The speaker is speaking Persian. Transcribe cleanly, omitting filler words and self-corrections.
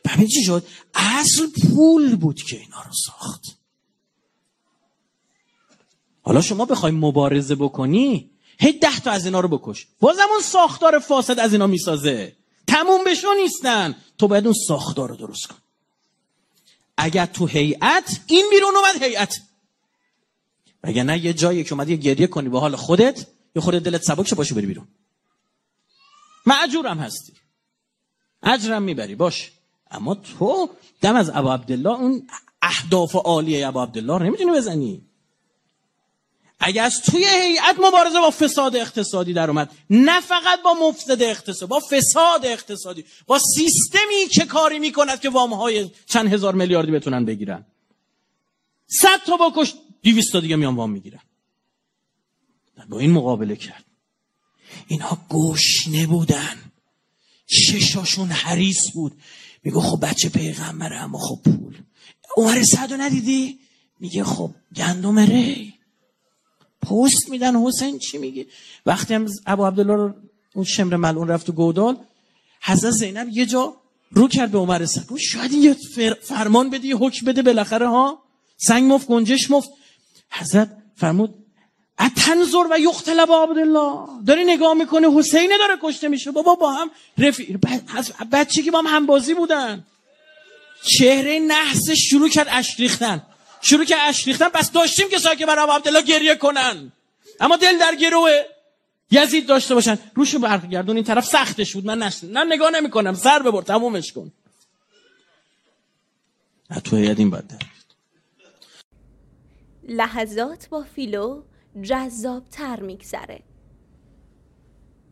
ببین چی شد؟ اصل پول بود که اینا رو ساخت. حالا شما بخوای مبارزه بکنی، هی 10 تا از اینا رو بکش، بازم اون ساختار فاسد از اینا میسازه. تموم بشو نیستن، تو باید اون ساختار رو درست کن. اگر تو هیئت این بیرون اومد هیئت، وگرنه یه جایی که اومد یه گریه کنی به حال خودت، یا خودت دلت سبک شه باشی بری بیرون، معجورم هستی، اجرم میبری باش، اما تو دم از ابا عبدالله اون اهداف عالیه ابا عبدالله رو نمیتونی بزنی. اگه از توی هیئت مبارزه با فساد اقتصادی در اومد، نه فقط با مفسد اقتصادی، با فساد اقتصادی، با سیستمی که کاری میکند که وامهای چند هزار میلیاردی بتونن بگیرن، 100 تا بکش 200 تا دیگه میان وام میگیرن. با این مقابله کرد. اینها گشنه بودن، چشاشون حریص بود. میگه خب بچه پیغمبره، اما خب پول. عمر سعدو ندیدی؟ میگه خب گندم ری پست میدن. حسین چی میگه؟ وقتی هم ابو عبدالله رو اون شمر ملعون رفت تو گودال، حضرت زینب یه جا رو کرد به عمر سعد، گفت شاید این یه فرمان بده، یه حکم بده بالاخره ها، سنگ مفت گنجش مفت. حضرت فرمود اتنظر و یقتل ابو عبدالله، داری نگاه میکنه حسین داره کشته میشه. بابا با هم بچگی با هم بازی بودن. چهره نحسش شروع کرد اشک ریختن، بس داشتیم که ساکه برای ابو عبدالله گریه کنن، اما دل در گروه یزید داشته باشن. روشو برگردون این طرف، سختش بود، من نگاه نمیکنم، سر ببر تمومش کن. تو هیئت این بعد لحظات با فیلو جذاب‌تر میگذره.